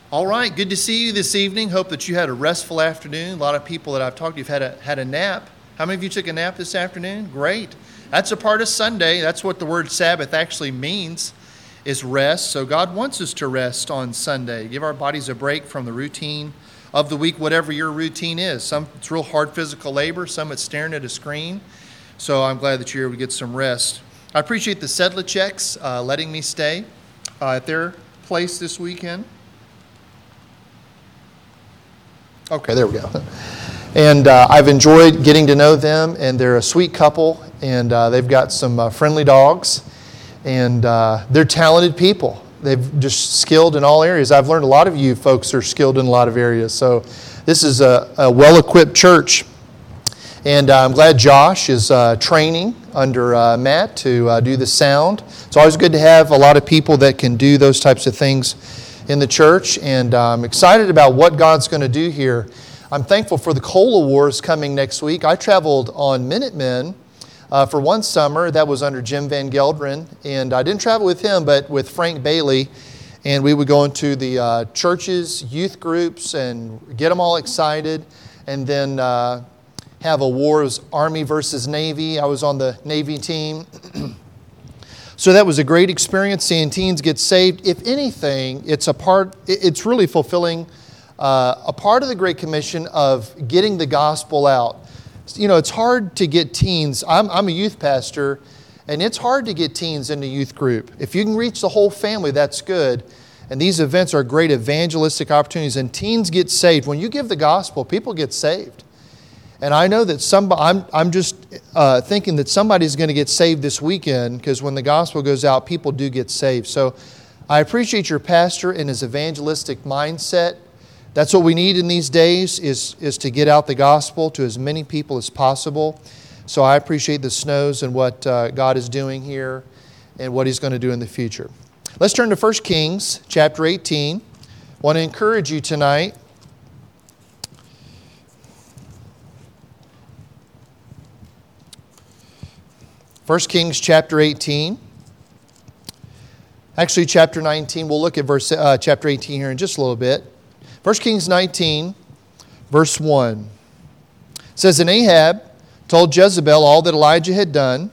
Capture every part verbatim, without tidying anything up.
All right, good to see you this evening. Hope that you had a restful afternoon. A lot of people that I've talked to have had a, had a nap. How many of you took a nap this afternoon? Great. That's a part of Sunday. That's what the word Sabbath actually means, is rest. So God wants us to rest on Sunday. Give our bodies a break from the routine of the week, whatever your routine is. Some it's real hard physical labor. Some it's staring at a screen. So I'm glad that you're able to get some rest. I appreciate the Sedlaceks uh, letting me stay uh, at their place this weekend. Okay, there we go. And uh, I've enjoyed getting to know them, and they're a sweet couple, and uh, they've got some uh, friendly dogs, and uh, they're talented people. They've just skilled in all areas. I've learned a lot of you folks are skilled in a lot of areas, so this is a, a well-equipped church. And uh, I'm glad Josh is uh, training under uh, Matt to uh, do the sound. It's always good to have a lot of people that can do those types of things in the church, and I'm excited about what God's going to do here. I'm thankful for the Cola Wars coming next week. I traveled on Minutemen uh, for one summer. That was under Jim Van Gelderen, and I didn't travel with him, but with Frank Bailey, and we would go into the uh, churches, youth groups, and get them all excited, and then uh, have a wars, Army versus Navy. I was on the Navy team. So that was a great experience, seeing teens get saved. If anything, it's a part. It's really fulfilling uh, a part of the Great Commission of getting the gospel out. You know, it's hard to get teens. I'm, I'm a youth pastor, and it's hard to get teens into youth group. If you can reach the whole family, that's good. And these events are great evangelistic opportunities, and teens get saved. When you give the gospel, people get saved. And I know that somebody, I'm, I'm just uh, thinking that somebody's going to get saved this weekend, because when the gospel goes out, people do get saved. So I appreciate your pastor and his evangelistic mindset. That's what we need in these days, is, is to get out the gospel to as many people as possible. So I appreciate the Snows and what uh, God is doing here and what He's going to do in the future. Let's turn to First Kings chapter eighteen. I want to encourage you tonight. First Kings chapter eighteen. Actually, chapter nineteen. We'll look at verse uh, chapter eighteen here in just a little bit. First Kings nineteen, verse one. It says, And Ahab told Jezebel all that Elijah had done,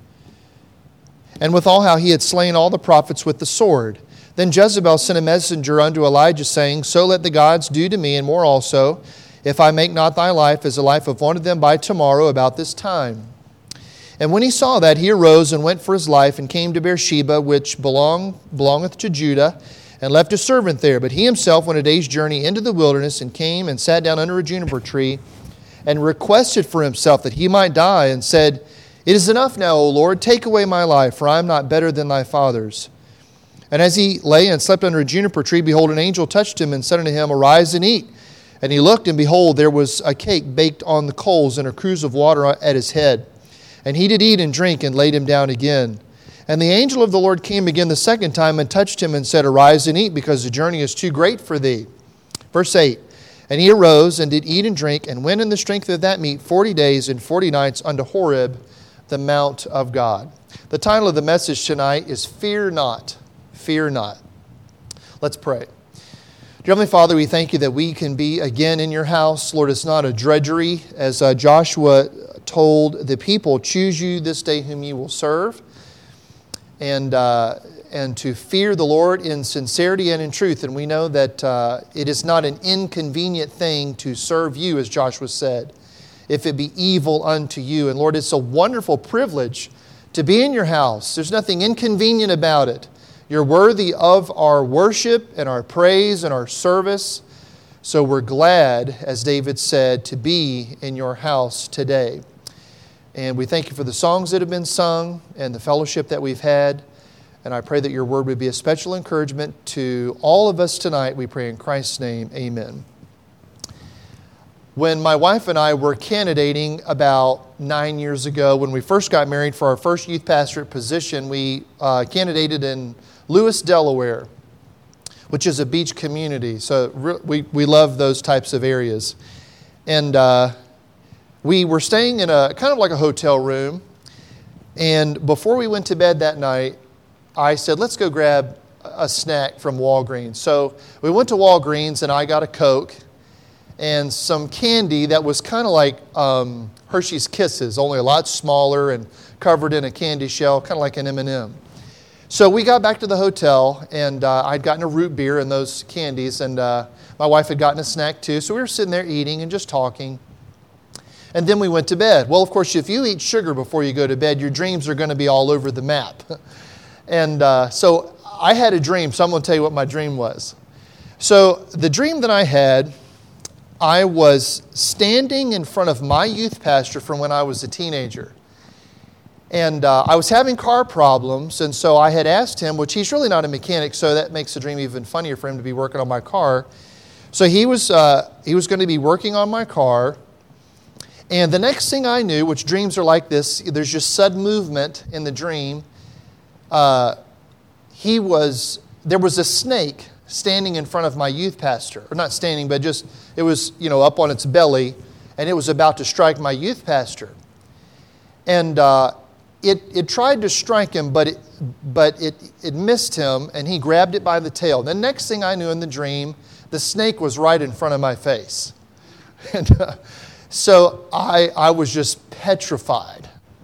and withal how he had slain all the prophets with the sword. Then Jezebel sent a messenger unto Elijah, saying, So let the gods do to me, and more also, if I make not thy life as the life of one of them by tomorrow about this time. And when he saw that, he arose and went for his life, and came to Beersheba, which belong, belongeth to Judah, and left a servant there. But he himself went a day's journey into the wilderness, and came and sat down under a juniper tree, and requested for himself that he might die, and said, It is enough now, O Lord, take away my life, for I am not better than thy fathers. And as he lay and slept under a juniper tree, behold, an angel touched him, and said unto him, Arise and eat. And he looked, and behold, there was a cake baked on the coals, and a cruse of water at his head. And he did eat and drink, and laid him down again. And the angel of the Lord came again the second time, and touched him, and said, Arise and eat, because the journey is too great for thee. Verse eight. And he arose, and did eat and drink, and went in the strength of that meat forty days and forty nights unto Horeb, the mount of God. The title of the message tonight is Fear Not, Fear Not. Let's pray. Dear Heavenly Father, we thank you that we can be again in your house. Lord, it's not a drudgery. As uh, Joshua told the people, choose you this day whom you will serve, and uh, and to fear the Lord in sincerity and in truth. And we know that uh, it is not an inconvenient thing to serve you, as Joshua said, if it be evil unto you. And Lord, it's a wonderful privilege to be in your house. There's nothing inconvenient about it. You're worthy of our worship and our praise and our service. So we're glad, as David said, to be in your house today. And we thank you for the songs that have been sung and the fellowship that we've had. And I pray that your word would be a special encouragement to all of us tonight. We pray in Christ's name, amen. When my wife and I were candidating about nine years ago, when we first got married for our first youth pastorate position, we uh, candidated in Lewis, Delaware, which is a beach community. So re- we, we love those types of areas. And uh, we were staying in a kind of like a hotel room. And before we went to bed that night, I said, let's go grab a snack from Walgreens. So we went to Walgreens and I got a Coke and some candy that was kind of like um, Hershey's Kisses, only a lot smaller and covered in a candy shell, kind of like an M and M. So we got back to the hotel and uh, I'd gotten a root beer and those candies, and uh, my wife had gotten a snack too. So we were sitting there eating and just talking. And then we went to bed. Well, of course, if you eat sugar before you go to bed, your dreams are going to be all over the map. And uh, so I had a dream, so I'm going to tell you what my dream was. So the dream that I had, I was standing in front of my youth pastor from when I was a teenager. And uh, I was having car problems, and so I had asked him, which he's really not a mechanic, so that makes the dream even funnier for him to be working on my car. So he was uh, he was going to be working on my car. And the next thing I knew, which dreams are like this, there's just sudden movement in the dream. Uh, he was, there was a snake standing in front of my youth pastor. Or not standing, but just, it was, you know, up on its belly, and it was about to strike my youth pastor. And uh, it it tried to strike him, but it but it, it missed him, and he grabbed it by the tail. The next thing I knew in the dream, the snake was right in front of my face. And uh, so I I was just petrified.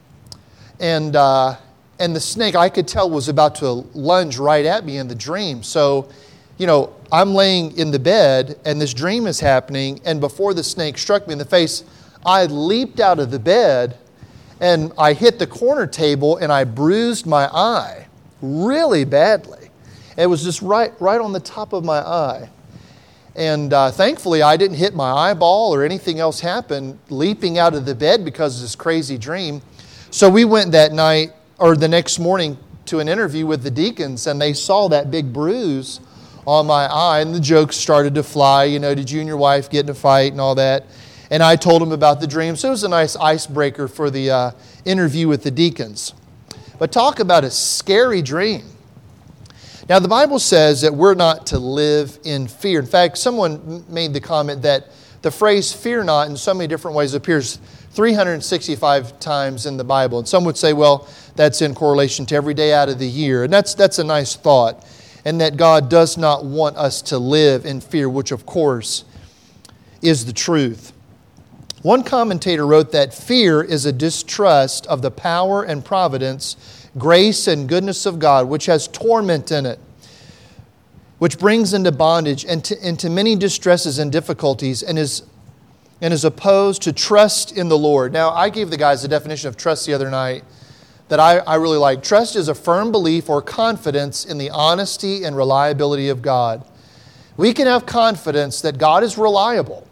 And uh, and the snake, I could tell, was about to lunge right at me in the dream. So, you know, I'm laying in the bed, and this dream is happening, and before the snake struck me in the face, I leaped out of the bed, and I hit the corner table, and I bruised my eye really badly. It was just right, right on the top of my eye. And uh, thankfully, I didn't hit my eyeball or anything else happened leaping out of the bed because of this crazy dream. So we went that night, or the next morning, to an interview with the deacons, and they saw that big bruise on my eye, and the jokes started to fly. You know, did you and your wife get in a fight and all that? And I told them about the dream. So it was a nice icebreaker for the uh, interview with the deacons. But talk about a scary dream. Now, the Bible says that we're not to live in fear. In fact, someone made the comment that the phrase fear not in so many different ways appears three hundred sixty-five times in the Bible. And some would say, well, that's in correlation to every day out of the year. And that's that's a nice thought. And that God does not want us to live in fear, which of course is the truth. One commentator wrote that fear is a distrust of the power and providence, grace and goodness of God, which has torment in it, which brings into bondage and to, into many distresses and difficulties, and is and is opposed to trust in the Lord. Now, I gave the guys a definition of trust the other night that I, I really like. Trust is a firm belief or confidence in the honesty and reliability of God. We can have confidence that God is reliable.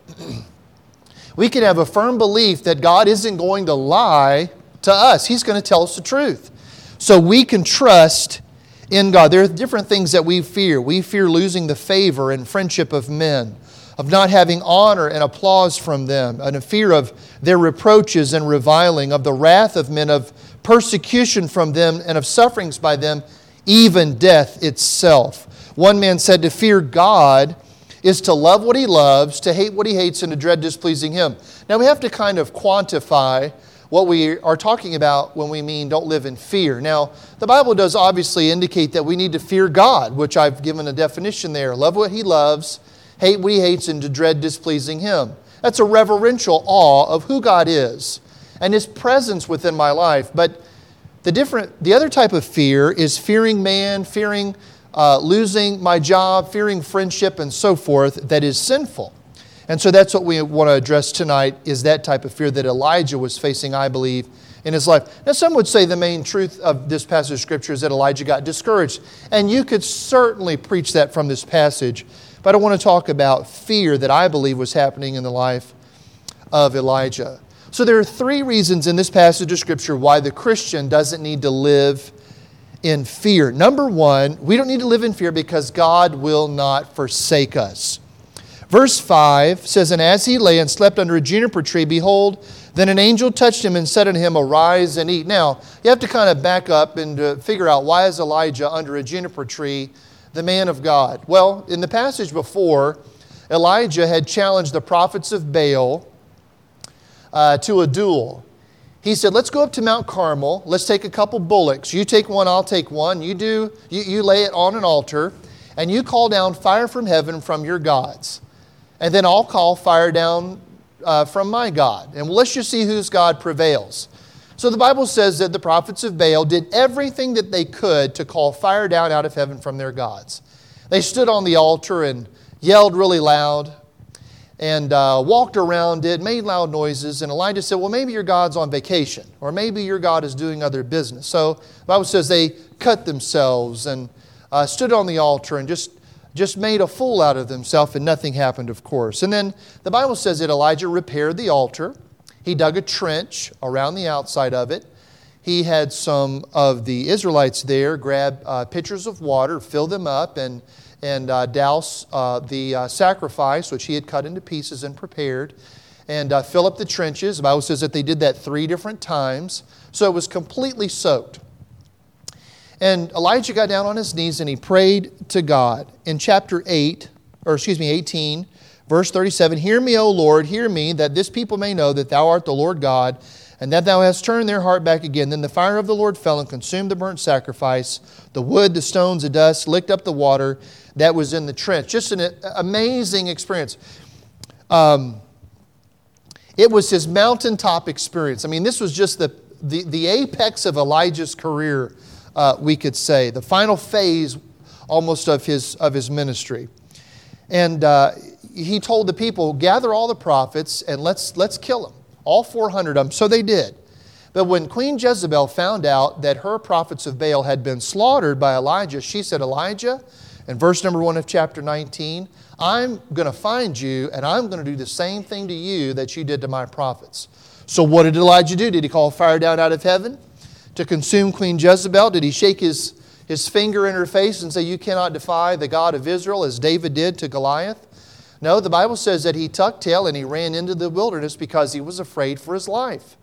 We can have a firm belief that God isn't going to lie to us. He's going to tell us the truth. So we can trust in God. There are different things that we fear. We fear losing the favor and friendship of men, of not having honor and applause from them, and a fear of their reproaches and reviling, of the wrath of men, of persecution from them, and of sufferings by them, even death itself. One man said to fear God is to love what He loves, to hate what He hates, and to dread displeasing Him. Now we have to kind of quantify what we are talking about when we mean don't live in fear. Now, the Bible does obviously indicate that we need to fear God, which I've given a definition there. Love what He loves, hate what He hates, and to dread displeasing Him. That's a reverential awe of who God is and His presence within my life. But the different, the other type of fear is fearing man, fearing uh, losing my job, fearing friendship, and so forth, that is sinful. And so that's what we want to address tonight, is that type of fear that Elijah was facing, I believe, in his life. Now, some would say the main truth of this passage of Scripture is that Elijah got discouraged. And you could certainly preach that from this passage. But I want to talk about fear that I believe was happening in the life of Elijah. So there are three reasons in this passage of Scripture why the Christian doesn't need to live in fear. Number one, we don't need to live in fear because God will not forsake us. Verse five says, "And as he lay and slept under a juniper tree, behold, then an angel touched him and said unto him, Arise and eat." Now, you have to kind of back up and uh, figure out, why is Elijah under a juniper tree, the man of God? Well, in the passage before, Elijah had challenged the prophets of Baal uh, to a duel. he said, let's go up to Mount Carmel. Let's take a couple bullocks. You take one, I'll take one. You do. You, you lay it on an altar, and you call down fire from heaven from your gods. And then I'll call fire down uh, from my God. And let's just see whose God prevails. So the Bible says that the prophets of Baal did everything that they could to call fire down out of heaven from their gods. They stood on the altar and yelled really loud and uh, walked around it, made loud noises. And Elijah said, well, maybe your God's on vacation, or maybe your God is doing other business. So the Bible says they cut themselves and uh, stood on the altar and just, just made a fool out of themselves, and nothing happened, of course. And then the Bible says that Elijah repaired the altar. He dug a trench around the outside of it. He had some of the Israelites there grab uh, pitchers of water, fill them up, and, and uh, douse uh, the uh, sacrifice, which he had cut into pieces and prepared, and uh, fill up the trenches. The Bible says that they did that three different times, so it was completely soaked. And Elijah got down on his knees and he prayed to God. In chapter eight, or excuse me, eighteen, verse thirty-seven, hear me, O Lord, hear me, that this people may know that thou art the Lord God, and that thou hast turned their heart back again. Then the fire of the Lord fell and consumed the burnt sacrifice, the wood, the stones, the dust, licked up the water that was in the trench. Just an amazing experience. Um, it was his mountaintop experience. I mean, this was just the, the, the apex of Elijah's career, uh, we could say. The final phase almost of his, of his ministry. And uh, he told the people, gather all the prophets and let's, let's kill them. All four hundred of them. So they did. But when Queen Jezebel found out that her prophets of Baal had been slaughtered by Elijah, she said, Elijah, in verse number one of chapter nineteen, I'm going to find you and I'm going to do the same thing to you that you did to my prophets. So what did Elijah do? Did he call fire down out of heaven to consume Queen Jezebel? Did he shake his, his finger in her face and say, you cannot defy the God of Israel, as David did to Goliath? No, the Bible says that he tucked tail and he ran into the wilderness because he was afraid for his life.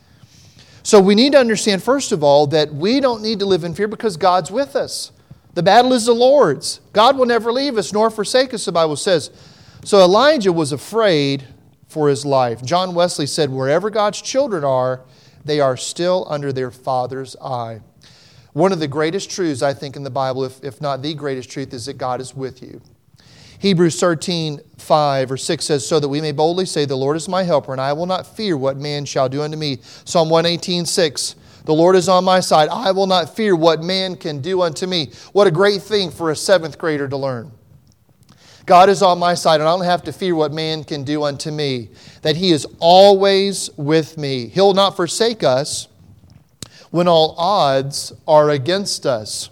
So we need to understand, first of all, that we don't need to live in fear because God's with us. The battle is the Lord's. God will never leave us nor forsake us, the Bible says. So Elijah was afraid for his life. John Wesley said, wherever God's children are, they are still under their Father's eye. One of the greatest truths, I think, in the Bible, if, if not the greatest truth, is that God is with you. Hebrews thirteen, five or six says, so that we may boldly say, the Lord is my helper, and I will not fear what man shall do unto me. Psalm one eighteen, six, the Lord is on my side. I will not fear what man can do unto me. What a great thing for a seventh grader to learn. God is on my side, and I don't have to fear what man can do unto me. That He is always with me. He'll not forsake us when all odds are against us.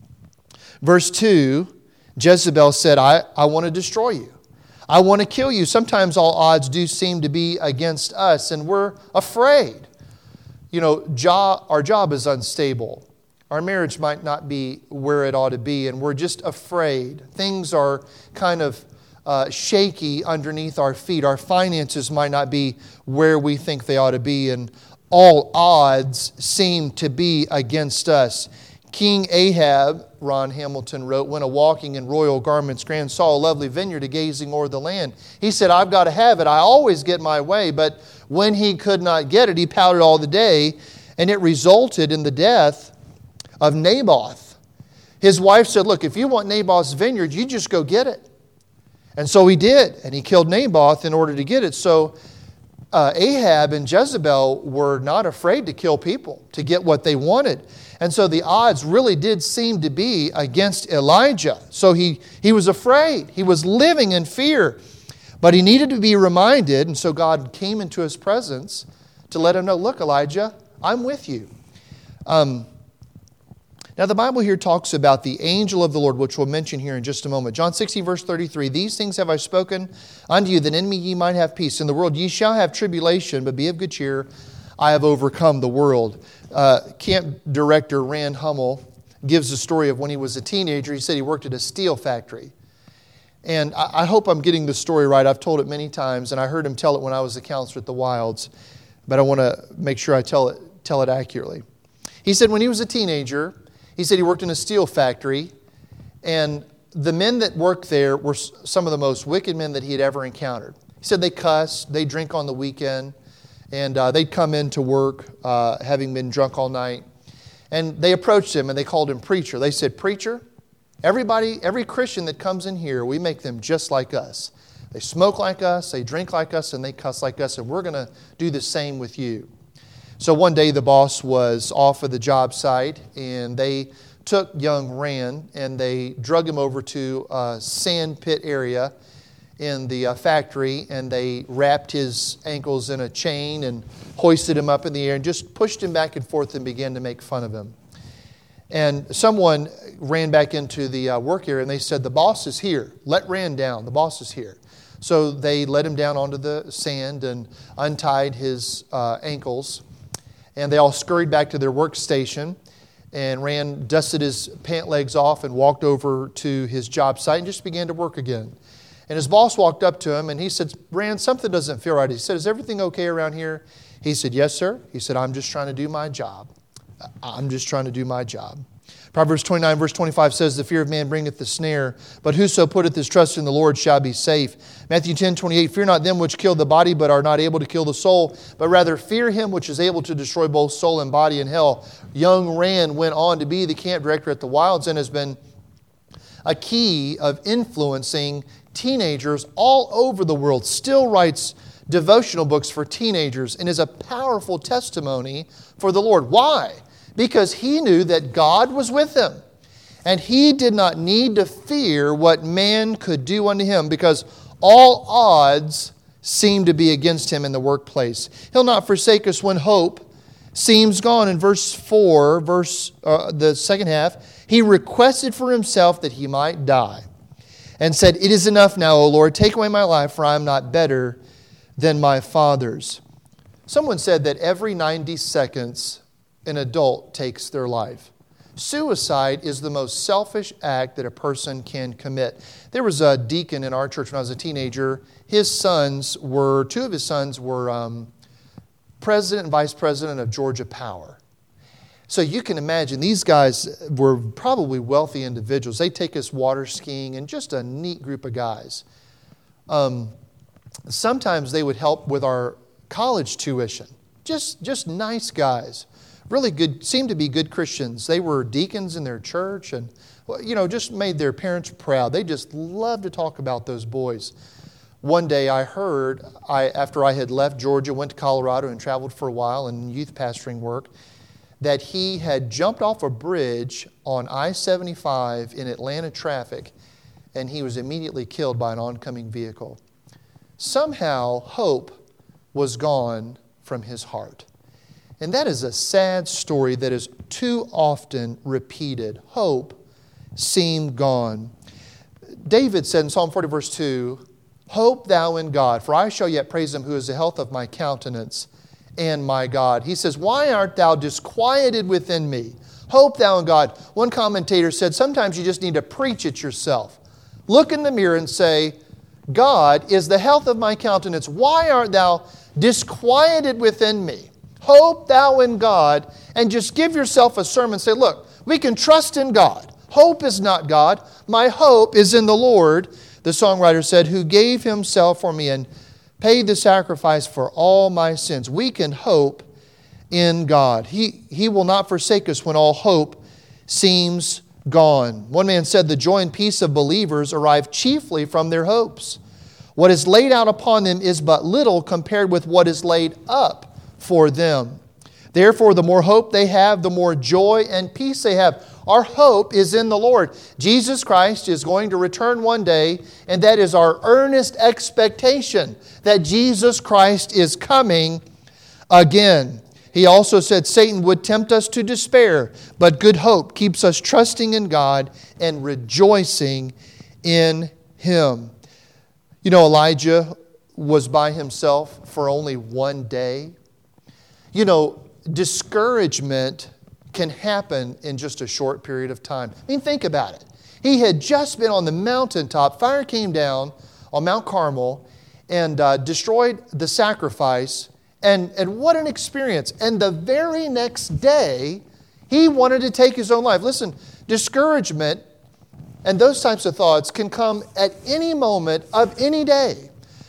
Verse two, Jezebel said, I, I want to destroy you. I want to kill you. Sometimes all odds do seem to be against us, and we're afraid. You know, job, our job is unstable. Our marriage might not be where it ought to be, and we're just afraid. Things are kind of uh, shaky underneath our feet. Our finances might not be where we think they ought to be, and all odds seem to be against us. King Ahab, Ron Hamilton wrote, went a-walking in royal garments grand, saw a lovely vineyard a-gazing o'er the land. He said, I've got to have it. I always get my way. But when he could not get it, he pouted all the day, and it resulted in the death of Naboth. His wife said, look, if you want Naboth's vineyard, you just go get it. And so he did, and he killed Naboth in order to get it. So uh, Ahab and Jezebel were not afraid to kill people to get what they wanted. And so the odds really did seem to be against Elijah. So he, he was afraid. He was living in fear. But he needed to be reminded, and so God came into his presence to let him know, look, Elijah, I'm with you. Um, now the Bible here talks about the angel of the Lord, which we'll mention here in just a moment. John sixteen, verse thirty-three, these things have I spoken unto you, that in me ye might have peace. In the world ye shall have tribulation, but be of good cheer. I have overcome the world. Uh, camp director Rand Hummel gives the story of when he was a teenager. He said he worked at a steel factory. And I, I hope I'm getting the story right. I've told it many times, and I heard him tell it when I was a counselor at the Wilds. But I want to make sure I tell it, tell it accurately. He said when he was a teenager, he said he worked in a steel factory, and the men that worked there were some of the most wicked men that he had ever encountered. He said they cuss, they drink on the weekend, And uh, they'd come into work uh, having been drunk all night. And they approached him and they called him preacher. They said, "Preacher, everybody, every Christian that comes in here, we make them just like us. They smoke like us, they drink like us, and they cuss like us, and we're going to do the same with you." So one day the boss was off of the job site, and they took young Rand and they drug him over to a sand pit area in the uh, factory, and they wrapped his ankles in a chain and hoisted him up in the air and just pushed him back and forth and began to make fun of him. And someone ran back into the uh, work area and they said, "The boss is here. Let Rand down. The boss is here." So they let him down onto the sand and untied his uh, ankles. And they all scurried back to their workstation. And Rand dusted his pant legs off and walked over to his job site and just began to work again. And his boss walked up to him and he said, "Rand, something doesn't feel right." He said, "Is everything okay around here?" He said, "Yes, sir." He said, "I'm just trying to do my job. I'm just trying to do my job." Proverbs twenty-nine, verse twenty-five says, "The fear of man bringeth the snare, but whoso putteth his trust in the Lord shall be safe." Matthew ten, twenty-eight, "Fear not them which kill the body, but are not able to kill the soul, but rather fear him which is able to destroy both soul and body in hell." Young Rand went on to be the camp director at the Wilds and has been a key of influencing teenagers all over the world. Still writes devotional books for teenagers and is a powerful testimony for the Lord. Why? Because he knew that God was with him. And he did not need to fear what man could do unto him, because all odds seem to be against him in the workplace. He'll not forsake us when hope seems gone. In verse four, verse uh, the second half, he requested for himself that he might die, and said, "It is enough now, O Lord, take away my life, for I am not better than my fathers." Someone said that every ninety seconds, an adult takes their life. Suicide is the most selfish act that a person can commit. There was a deacon in our church when I was a teenager. His sons were, two of his sons were um, president and vice president of Georgia Power. So you can imagine these guys were probably wealthy individuals. They take us water skiing, and just a neat group of guys. Um, sometimes they would help with our college tuition. Just, just nice guys. Really good, seemed to be good Christians. They were deacons in their church and, you know, just made their parents proud. They just loved to talk about those boys. One day I heard, I, after I had left Georgia, went to Colorado and traveled for a while in youth pastoring work, that he had jumped off a bridge on I seventy-five in Atlanta traffic, and he was immediately killed by an oncoming vehicle. Somehow, hope was gone from his heart. And that is a sad story that is too often repeated. Hope seemed gone. David said in Psalm forty, verse two, "Hope thou in God, for I shall yet praise him who is the health of my countenance and my God." He says, "Why art thou disquieted within me? Hope thou in God." One commentator said, sometimes you just need to preach it yourself. Look in the mirror and say, "God is the health of my countenance. Why art thou disquieted within me? Hope thou in God." And just give yourself a sermon. Say, look, we can trust in God. Hope is not God. My hope is in the Lord, the songwriter said, "who gave himself for me and paid the sacrifice for all my sins." We can hope in God. He, he will not forsake us when all hope seems gone. One man said, "The joy and peace of believers arrive chiefly from their hopes. What is laid out upon them is but little compared with what is laid up for them. Therefore, the more hope they have, the more joy and peace they have." Our hope is in the Lord. Jesus Christ is going to return one day, and that is our earnest expectation, that Jesus Christ is coming again. He also said Satan would tempt us to despair, but good hope keeps us trusting in God and rejoicing in Him. You know, Elijah was by himself for only one day. You know, discouragement can happen in just a short period of time. I mean, think about it. He had just been on the mountaintop. Fire came down on Mount Carmel and uh, destroyed the sacrifice. And, and what an experience. And the very next day, he wanted to take his own life. Listen, discouragement and those types of thoughts can come at any moment of any day.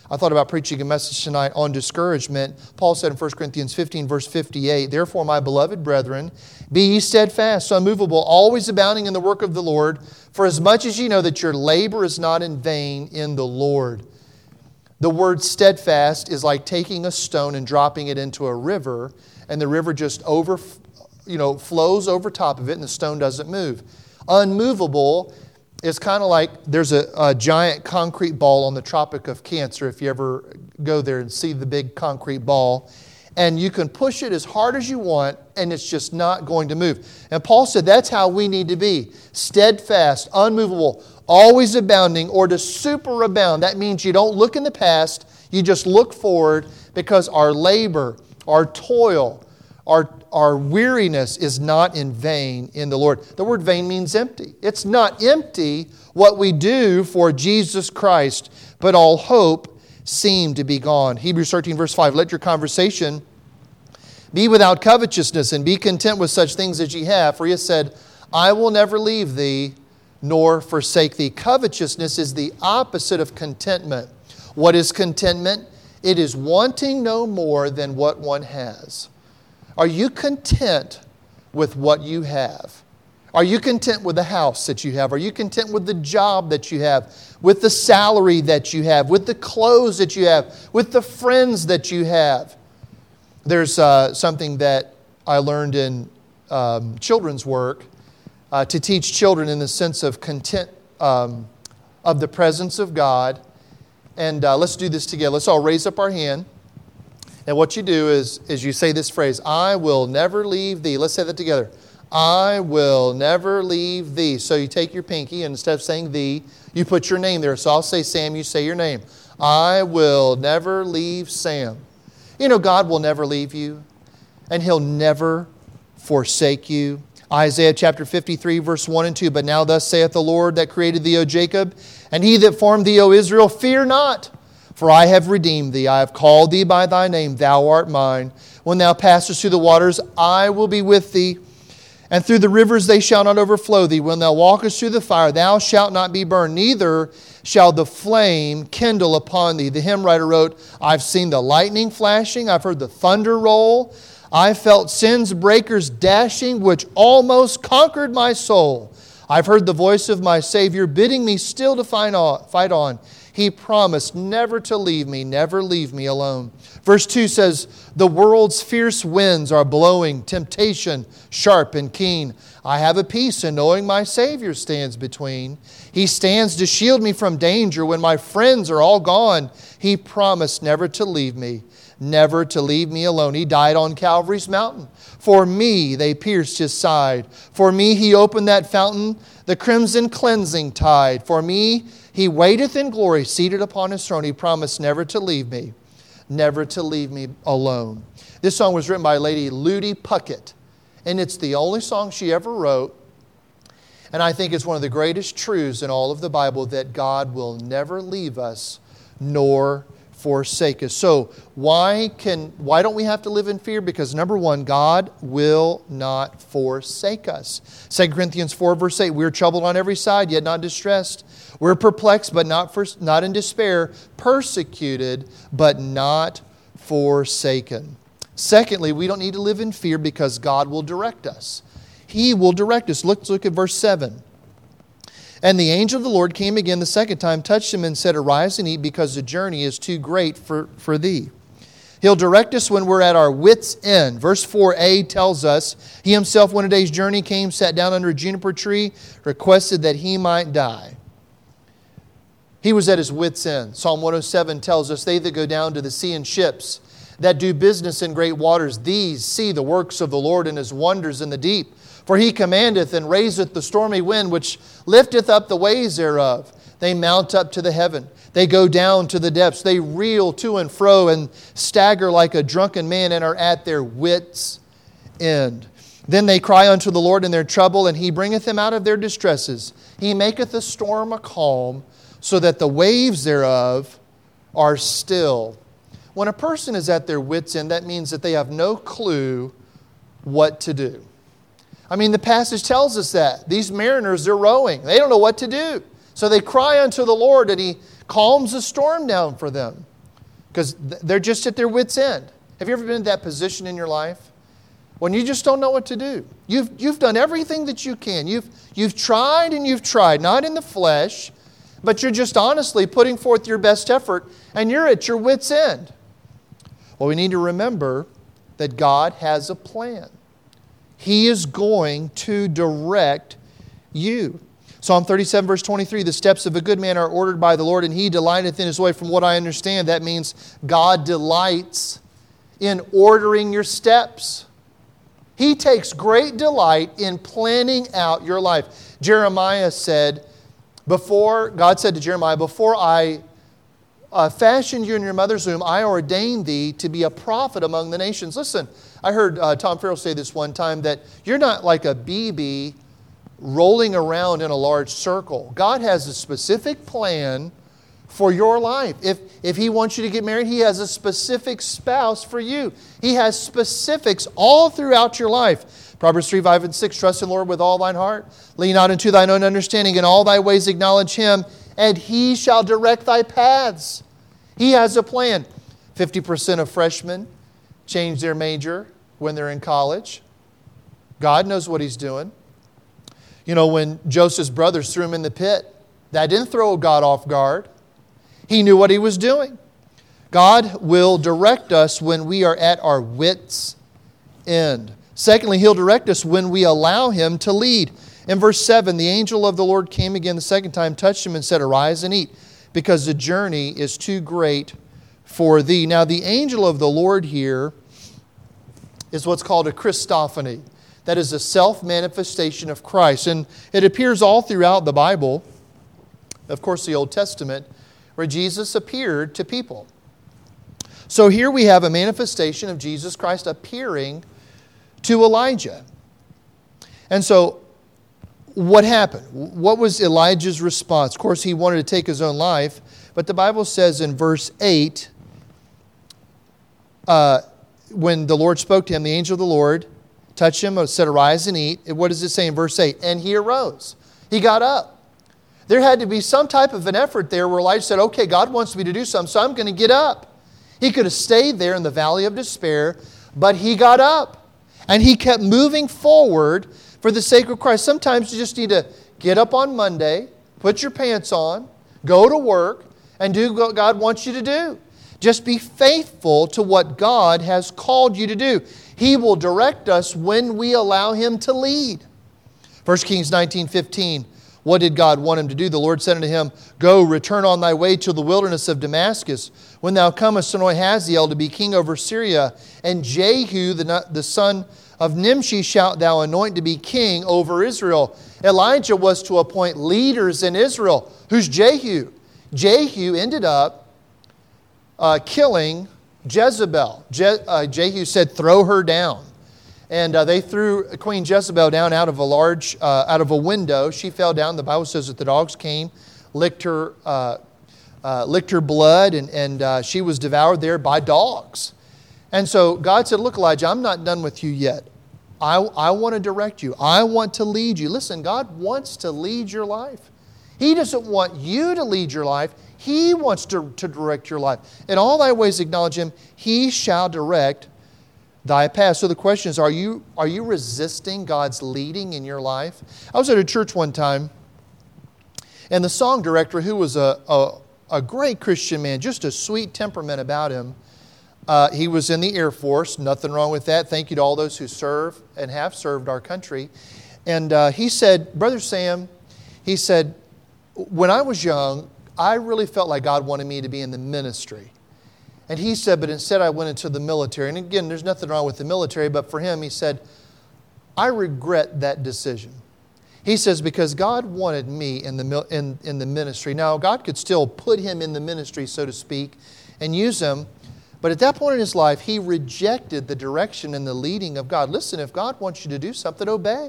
I thought about preaching a message tonight on discouragement. Paul said in First Corinthians fifteen, verse fifty-eight, "Therefore, my beloved brethren, be ye steadfast, unmovable, always abounding in the work of the Lord, for as much as ye know that your labor is not in vain in the Lord." The word steadfast is like taking a stone and dropping it into a river, and the river just over, you know, flows over top of it, and the stone doesn't move. Unmovable is kind of like there's a, a giant concrete ball on the Tropic of Cancer, if you ever go there and see the big concrete ball. And you can push it as hard as you want, and it's just not going to move. And Paul said that's how we need to be. Steadfast, unmovable, always abounding, or to superabound. That means you don't look in the past, you just look forward, because our labor, our toil, our, our weariness is not in vain in the Lord. The word vain means empty. It's not empty what we do for Jesus Christ, but all hope seem to be gone. Hebrews thirteen, verse five, "Let your conversation be without covetousness, and be content with such things as ye have. For he has said, I will never leave thee, nor forsake thee." Covetousness is the opposite of contentment. What is contentment? It is wanting no more than what one has. Are you content with what you have? Are you content with the house that you have? Are you content with the job that you have? With the salary that you have? With the clothes that you have? With the friends that you have? There's uh, something that I learned in um, children's work uh, to teach children in the sense of content um, of the presence of God. And uh, let's do this together. Let's all raise up our hand. And what you do is, is you say this phrase, "I will never leave thee." Let's say that together. "I will never leave thee." So you take your pinky, and instead of saying thee, you put your name there. So I'll say Sam, you say your name. "I will never leave Sam." You know, God will never leave you, and He'll never forsake you. Isaiah chapter fifty-three, verse one and two, "But now thus saith the Lord that created thee, O Jacob, and He that formed thee, O Israel, fear not, for I have redeemed thee. I have called thee by thy name, thou art mine. When thou passest through the waters, I will be with thee. And through the rivers they shall not overflow thee. When thou walkest through the fire, thou shalt not be burned, neither shall the flame kindle upon thee." The hymn writer wrote, "I've seen the lightning flashing, I've heard the thunder roll. I felt sin's breakers dashing, which almost conquered my soul. I've heard the voice of my Savior bidding me still to fight on. He promised never to leave me, never leave me alone." Verse two says, "The world's fierce winds are blowing, temptation sharp and keen. I have a peace in knowing my Savior stands between. He stands to shield me from danger when my friends are all gone. He promised never to leave me, never to leave me alone." He died on Calvary's mountain. For me, they pierced His side. For me, He opened that fountain, the crimson cleansing tide. For me, He waiteth in glory, seated upon His throne. He promised never to leave me, never to leave me alone. This song was written by Lady Ludi Puckett, and it's the only song she ever wrote. And I think it's one of the greatest truths in all of the Bible, that God will never leave us nor forsake us. So why can why don't we have to live in fear? Because number one, God will not forsake us. Second Corinthians four, verse eight, "We are troubled on every side, yet not distressed. We're perplexed, but not, for, not in despair. Persecuted, but not forsaken." Secondly, we don't need to live in fear because God will direct us. He will direct us. Let's look at verse seven. "And the angel of the Lord came again the second time, touched him, and said, Arise and eat, because the journey is too great for, for thee." He'll direct us when we're at our wits' end. Verse four a tells us, "He himself, when a day's journey came, sat down under a juniper tree, requested that he might die." He was at his wits' end. Psalm one oh seven tells us, "They that go down to the sea in ships, that do business in great waters, these see the works of the Lord and His wonders in the deep. For He commandeth and raiseth the stormy wind, which lifteth up the waves thereof. They mount up to the heaven. They go down to the depths. They reel to and fro and stagger like a drunken man, and are at their wits' end. Then they cry unto the Lord in their trouble, and He bringeth them out of their distresses. He maketh the storm a calm, so that the waves thereof are still." When a person is at their wits' end, that means that they have no clue what to do. I mean, the passage tells us that. These mariners, they're rowing. They don't know what to do. So they cry unto the Lord, and He calms the storm down for them. because they're just at their wits' end. Have you ever been in that position in your life when you just don't know what to do? You've, you've done everything that you can. You've, you've tried and you've tried, not in the flesh, but you're just honestly putting forth your best effort, and you're at your wits' end. Well, we need to remember that God has a plan. He is going to direct you. Psalm thirty-seven, verse twenty-three, the steps of a good man are ordered by the Lord, and He delighteth in His way. From what I understand, that means God delights in ordering your steps. He takes great delight in planning out your life. Jeremiah said, before, God said to Jeremiah, before I uh, fashioned you in your mother's womb, I ordained thee to be a prophet among the nations. Listen, I heard uh, Tom Farrell say this one time, that you're not like a B B rolling around in a large circle. God has a specific plan for your life. If, if He wants you to get married, He has a specific spouse for you. He has specifics all throughout your life. Proverbs three, five, and six, trust in the Lord with all thine heart. Lean not unto thine own understanding. In all thy ways acknowledge Him, and He shall direct thy paths. He has a plan. fifty percent of freshmen change their major when they're in college. God knows what He's doing. You know, when Joseph's brothers threw him in the pit, that didn't throw God off guard. He knew what He was doing. God will direct us when we are at our wits' end. Secondly, He'll direct us when we allow Him to lead. In verse seven, the angel of the Lord came again the second time, touched him, and said, Arise and eat, because the journey is too great for thee. Now, the angel of the Lord here is what's called a Christophany. That is a self-manifestation of Christ. And it appears all throughout the Bible, of course the Old Testament, where Jesus appeared to people. So here we have a manifestation of Jesus Christ appearing to Elijah. And so what happened? What was Elijah's response? Of course, he wanted to take his own life, but the Bible says in verse eight, uh, when the Lord spoke to him, the angel of the Lord touched him and said, Arise and eat. What does it say in verse eight? And he arose. He got up. There had to be some type of an effort there where Elijah said, okay, God wants me to do something, so I'm going to get up. He could have stayed there in the valley of despair, but he got up. And he kept moving forward for the sake of Christ. Sometimes you just need to get up on Monday, put your pants on, go to work, and do what God wants you to do. Just be faithful to what God has called you to do. He will direct us when we allow Him to lead. First Kings nineteen fifteen. What did God want him to do? The Lord said unto him, Go, return on thy way to the wilderness of Damascus. When thou comest to anoint Hazael to be king over Syria, and Jehu, the, the son of Nimshi, shalt thou anoint to be king over Israel. Elijah was to appoint leaders in Israel. Who's Jehu? Jehu ended up uh, killing Jezebel. Je- uh, Jehu said, throw her down. And uh, they threw Queen Jezebel down out of a large, uh, out of a window. She fell down. The Bible says that the dogs came, licked her, uh, uh, licked her blood, and, and uh, she was devoured there by dogs. And so God said, look, Elijah, I'm not done with you yet. I, I want to direct you. I want to lead you. Listen, God wants to lead your life. He doesn't want you to lead your life. He wants to, to direct your life. In all thy ways acknowledge Him. He shall direct thy path. So the question is, are you, are you resisting God's leading in your life? I was at a church one time, and the song director, who was a, a, a great Christian man, just a sweet temperament about him, uh, he was in the Air Force. Nothing wrong with that. Thank you to all those who serve and have served our country. And uh, he said, Brother Sam, he said, when I was young, I really felt like God wanted me to be in the ministry. And he said, but instead I went into the military. And again, there's nothing wrong with the military, but for him, he said, I regret that decision. He says, because God wanted me in the, in, in the ministry. Now, God could still put him in the ministry, so to speak, and use him. But at that point in his life, he rejected the direction and the leading of God. Listen, if God wants you to do something, obey.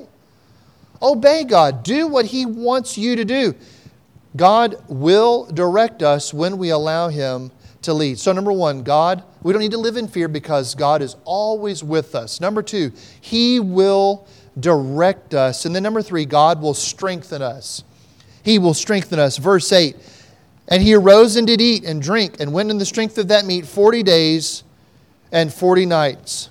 Obey God. Do what He wants you to do. God will direct us when we allow Him to lead. So number one, God, we don't need to live in fear because God is always with us. Number two, He will direct us. And then number three, God will strengthen us. He will strengthen us. Verse eight, And he arose and did eat and drink, and went in the strength of that meat forty days and forty nights.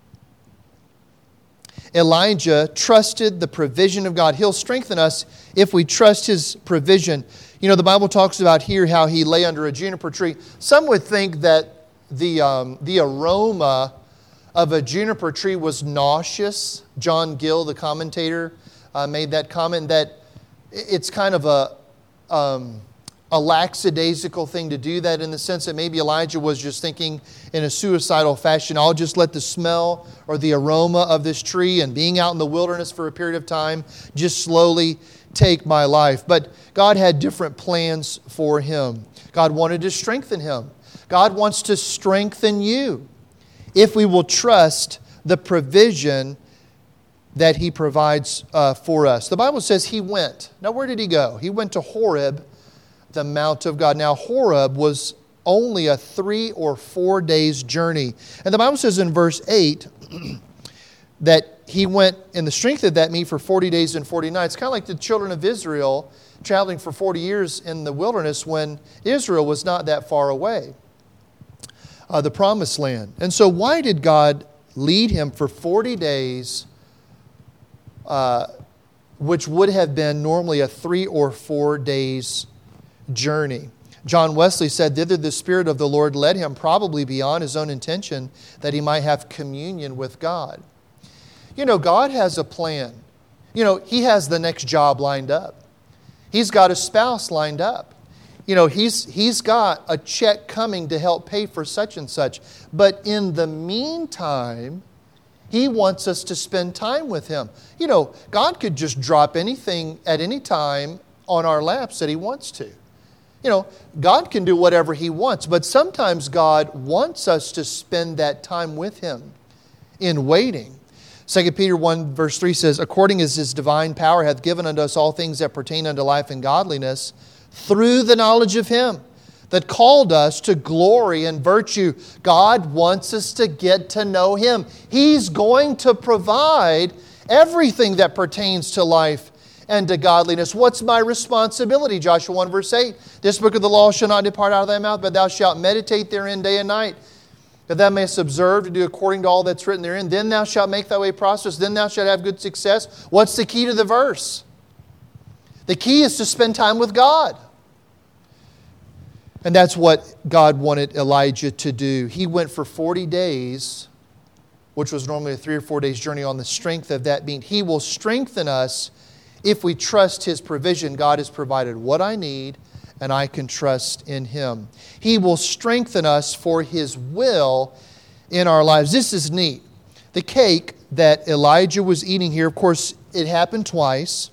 Elijah trusted the provision of God. He'll strengthen us if we trust His provision. You know, the Bible talks about here how he lay under a juniper tree. Some would think that the, um, the aroma of a juniper tree was nauseous. John Gill, the commentator, uh, made that comment that it's kind of a, um, a lackadaisical thing to do that, in the sense that maybe Elijah was just thinking in a suicidal fashion, I'll just let the smell or the aroma of this tree and being out in the wilderness for a period of time just slowly take my life. But God had different plans for him. God wanted to strengthen him. God wants to strengthen you if we will trust the provision that He provides uh, for us. The Bible says he went. Now, where did he go? He went to Horeb, the Mount of God. Now, Horeb was only a three or four days journey. And the Bible says in verse eight that he went in the strength of that meat for forty days and forty nights. Kind of like the children of Israel traveling for forty years in the wilderness when Israel was not that far away. Uh, the promised land. And so why did God lead him for forty days, uh, which would have been normally a three or four days journey? John Wesley said, thither the Spirit of the Lord led him, probably beyond his own intention, that he might have communion with God. You know, God has a plan. You know, He has the next job lined up. He's got a spouse lined up. You know, he's he's got a check coming to help pay for such and such. But in the meantime, He wants us to spend time with Him. You know, God could just drop anything at any time on our laps that He wants to. You know, God can do whatever He wants, but sometimes God wants us to spend that time with Him in waiting. Second Peter one verse three says, according as His divine power hath given unto us all things that pertain unto life and godliness, through the knowledge of Him that called us to glory and virtue. God wants us to get to know Him. He's going to provide everything that pertains to life and to godliness. What's my responsibility? Joshua one verse eight, this book of the law shall not depart out of thy mouth, but thou shalt meditate therein day and night, that thou mayest observe to do according to all that's written therein. Then thou shalt make thy way prosperous. Then thou shalt have good success. What's the key to the verse? The key is to spend time with God. And that's what God wanted Elijah to do. He went for forty days, which was normally a three or four days journey, on the strength of that being. He will strengthen us if we trust His provision. God has provided what I need, and I can trust in Him. He will strengthen us for His will in our lives. This is neat. The cake that Elijah was eating here, of course, it happened twice.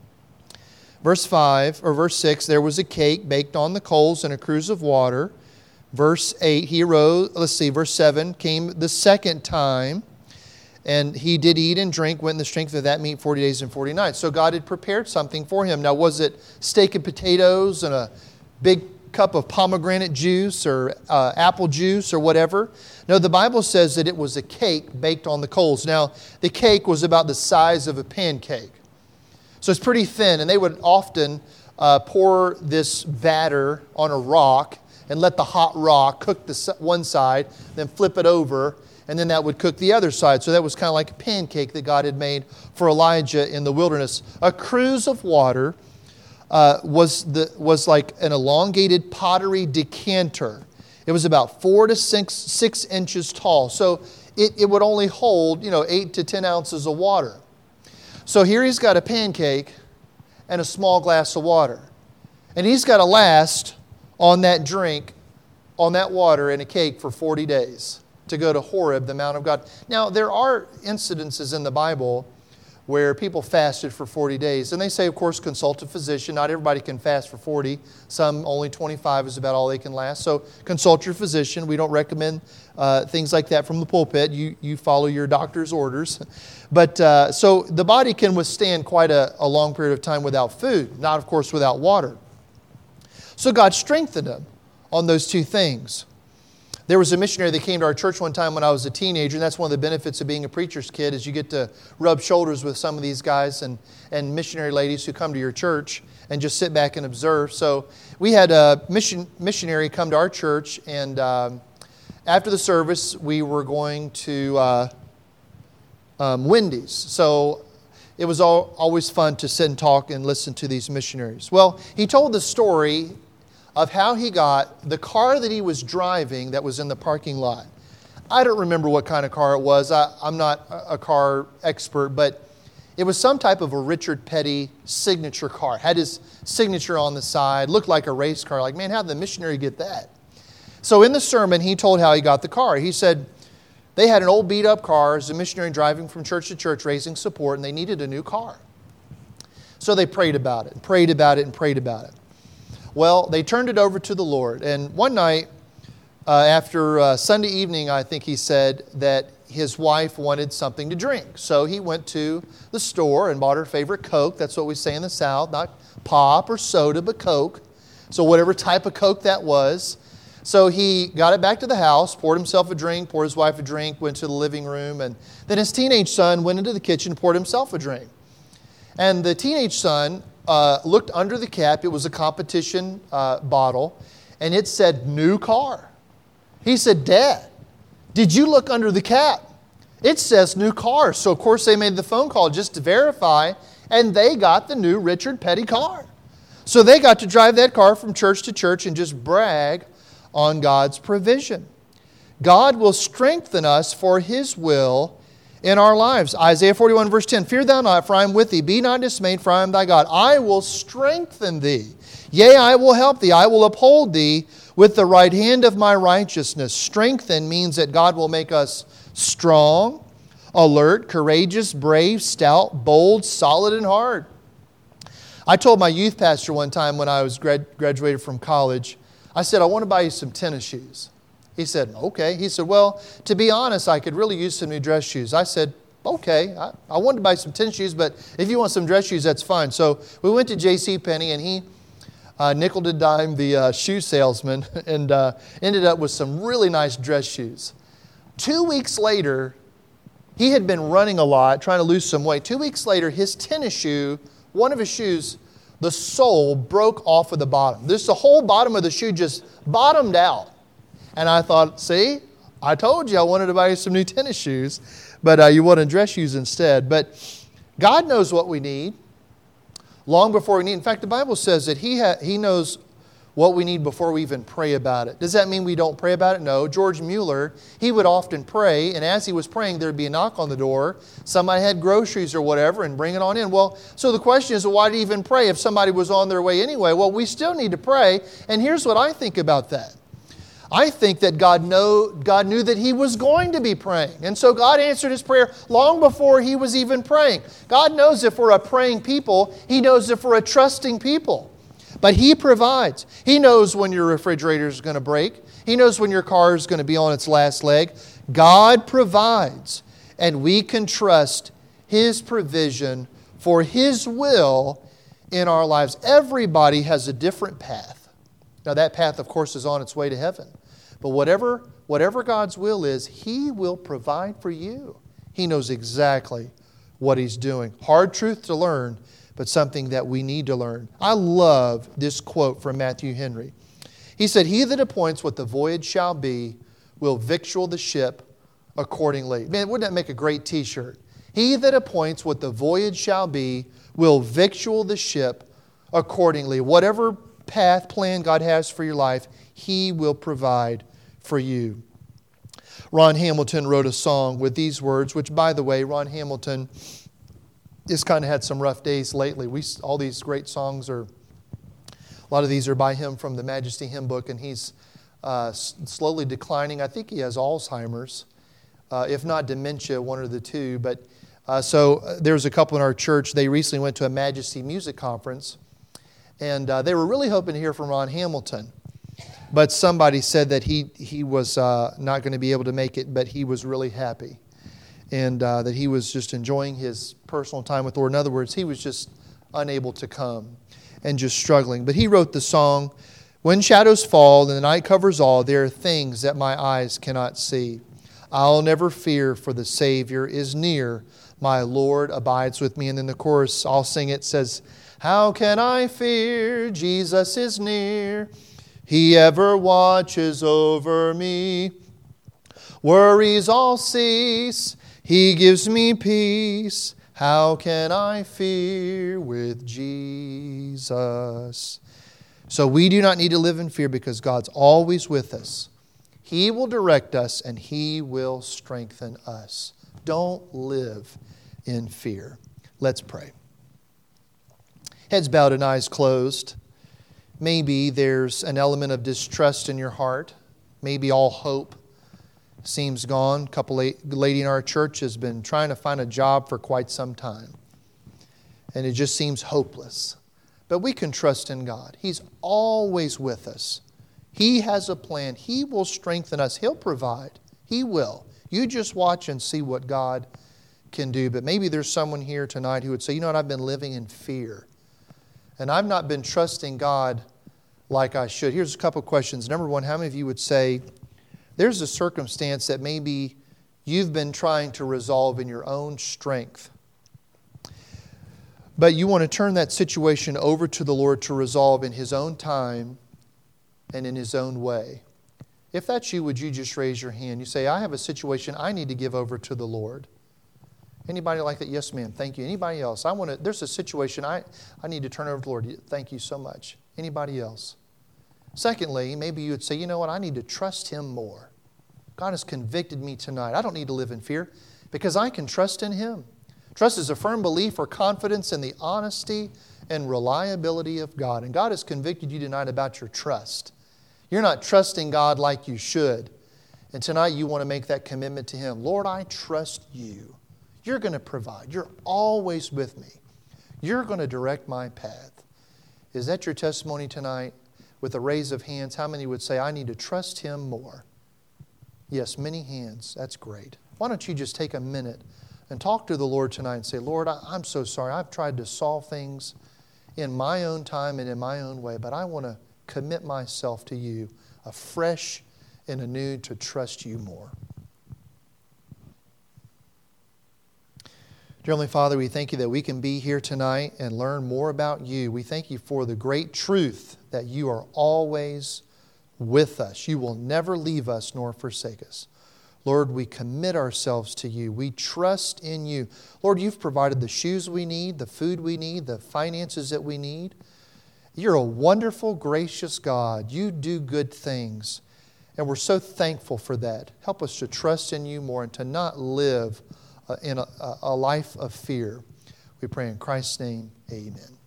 Verse five, or verse six, there was a cake baked on the coals and a cruse of water. Verse eight, he arose, let's see, verse seven, came the second time, and he did eat and drink, went in the strength of that meat forty days and forty nights. So God had prepared something for him. Now, was it steak and potatoes and a big cup of pomegranate juice or uh, apple juice or whatever? No, the Bible says that it was a cake baked on the coals. Now, the cake was about the size of a pancake. So it's pretty thin, and they would often uh, pour this batter on a rock and let the hot rock cook the one side, then flip it over, and then that would cook the other side. So that was kind of like a pancake that God had made for Elijah in the wilderness. A cruse of water uh, was the was like an elongated pottery decanter. It was about four to six, six inches tall. So it, it would only hold, you know, eight to ten ounces of water. So here he's got a pancake and a small glass of water. And he's got to last on that drink, on that water and a cake for forty days to go to Horeb, the Mount of God. Now, there are incidences in the Bible where people fasted for forty days. And they say, of course, consult a physician. Not everybody can fast for forty. Some, only twenty-five is about all they can last. So consult your physician. We don't recommend uh, things like that from the pulpit. You, you follow your doctor's orders. But uh, so the body can withstand quite a, a long period of time without food. Not, of course, without water. So God strengthened him on those two things. There was a missionary that came to our church one time when I was a teenager, and that's one of the benefits of being a preacher's kid is you get to rub shoulders with some of these guys and, and missionary ladies who come to your church and just sit back and observe. So we had a mission missionary come to our church, and um, after the service, we were going to uh, um, Wendy's. So it was all, always fun to sit and talk and listen to these missionaries. Well, he told the story of how he got the car that he was driving that was in the parking lot. I don't remember what kind of car it was. I, I'm not a car expert, but it was some type of a Richard Petty signature car. Had his signature on the side, looked like a race car. Like, man, how did the missionary get that? So in the sermon, he told how he got the car. He said they had an old beat-up car as a missionary driving from church to church, raising support, and they needed a new car. So they prayed about it, and prayed about it, and prayed about it. Well, they turned it over to the Lord. And one night, uh, after uh, Sunday evening, I think he said that his wife wanted something to drink. So he went to the store and bought her favorite Coke. That's what we say in the South, not pop or soda, but Coke. So whatever type of Coke that was. So he got it back to the house, poured himself a drink, poured his wife a drink, went to the living room, and then his teenage son went into the kitchen and poured himself a drink. And the teenage son Uh, looked under the cap. It was a competition uh, bottle, and it said new car. He said, Dad, did you look under the cap? It says new car. So, of course, they made the phone call just to verify, and they got the new Richard Petty car. So they got to drive that car from church to church and just brag on God's provision. God will strengthen us for His will in our lives. Isaiah forty-one verse ten, Fear thou not, for I am with thee. Be not dismayed, for I am thy God. I will strengthen thee. Yea, I will help thee. I will uphold thee with the right hand of my righteousness. Strengthen means that God will make us strong, alert, courageous, brave, stout, bold, solid, and hard. I told my youth pastor one time when I was grad- graduated from college, I said, I want to buy you some tennis shoes. He said, okay. He said, well, to be honest, I could really use some new dress shoes. I said, okay. I, I wanted to buy some tennis shoes, but if you want some dress shoes, that's fine. So we went to J C Penney, and he uh, nickel and dime the uh, shoe salesman and uh, ended up with some really nice dress shoes. Two weeks later, he had been running a lot, trying to lose some weight. Two weeks later, his tennis shoe, one of his shoes, the sole broke off of the bottom. This, the whole bottom of the shoe just bottomed out. And I thought, see, I told you I wanted to buy you some new tennis shoes, but uh, you wanted dress shoes instead. But God knows what we need long before we need. In fact, the Bible says that He ha- He knows what we need before we even pray about it. Does that mean we don't pray about it? No. George Mueller, he would often pray, and as he was praying, there'd be a knock on the door. Somebody had groceries or whatever, and bring it on in. Well, so the question is, well, why do you even pray if somebody was on their way anyway? Well, we still need to pray, and here's what I think about that. I think that God know, God knew that he was going to be praying. And so God answered his prayer long before he was even praying. God knows if we're a praying people. He knows if we're a trusting people. But He provides. He knows when your refrigerator is going to break. He knows when your car is going to be on its last leg. God provides. And we can trust His provision for His will in our lives. Everybody has a different path. Now that path, of course, is on its way to heaven. But whatever, whatever God's will is, He will provide for you. He knows exactly what He's doing. Hard truth to learn, but something that we need to learn. I love this quote from Matthew Henry. He said, He that appoints what the voyage shall be will victual the ship accordingly. Man, wouldn't that make a great t-shirt? He that appoints what the voyage shall be will victual the ship accordingly. Whatever path, plan God has for your life, He will provide for you. Ron Hamilton wrote a song with these words, which, by the way, Ron Hamilton has kind of had some rough days lately. We all these great songs are, a lot of these are by him from the Majesty Hymn Book, and he's uh, slowly declining. I think he has Alzheimer's, uh, if not dementia, one or the two. But uh, so uh, there's a couple in our church. They recently went to a Majesty Music Conference. And uh, they were really hoping to hear from Ron Hamilton. But somebody said that he, he was uh, not going to be able to make it, but he was really happy. And uh, that he was just enjoying his personal time with the Lord. In other words, he was just unable to come and just struggling. But he wrote the song, When shadows fall and the night covers all, there are things that my eyes cannot see. I'll never fear, for the Savior is near. My Lord abides with me. And then the chorus, I'll sing it, says, how can I fear? Jesus is near. He ever watches over me. Worries all cease. He gives me peace. How can I fear with Jesus? So we do not need to live in fear because God's always with us. He will direct us and He will strengthen us. Don't live in fear. Let's pray. Heads bowed and eyes closed. Maybe there's an element of distrust in your heart. Maybe all hope seems gone. A couple lady in our church has been trying to find a job for quite some time. And it just seems hopeless. But we can trust in God. He's always with us. He has a plan. He will strengthen us. He'll provide. He will. You just watch and see what God can do. But maybe there's someone here tonight who would say, you know what, I've been living in fear. And I've not been trusting God like I should. Here's a couple of questions. Number one, how many of you would say, there's a circumstance that maybe you've been trying to resolve in your own strength, but you want to turn that situation over to the Lord to resolve in His own time and in His own way? If that's you, would you just raise your hand? You say, I have a situation I need to give over to the Lord. Anybody like that? Yes, ma'am. Thank you. Anybody else? I want to. There's a situation I, I need to turn over to the Lord. Thank you so much. Anybody else? Secondly, maybe you would say, you know what? I need to trust Him more. God has convicted me tonight. I don't need to live in fear because I can trust in Him. Trust is a firm belief or confidence in the honesty and reliability of God. And God has convicted you tonight about your trust. You're not trusting God like you should. And tonight you want to make that commitment to Him. Lord, I trust You. You're going to provide. You're always with me. You're going to direct my path. Is that your testimony tonight? With a raise of hands, how many would say, I need to trust Him more? Yes, many hands. That's great. Why don't you just take a minute and talk to the Lord tonight and say, Lord, I, I'm so sorry. I've tried to solve things in my own time and in my own way, but I want to commit myself to You afresh and anew to trust You more. Dear Heavenly Father, we thank You that we can be here tonight and learn more about You. We thank You for the great truth that You are always with us. You will never leave us nor forsake us. Lord, we commit ourselves to You. We trust in You. Lord, You've provided the shoes we need, the food we need, the finances that we need. You're a wonderful, gracious God. You do good things. And we're so thankful for that. Help us to trust in You more and to not live in a, a life of fear. We pray in Christ's name, amen.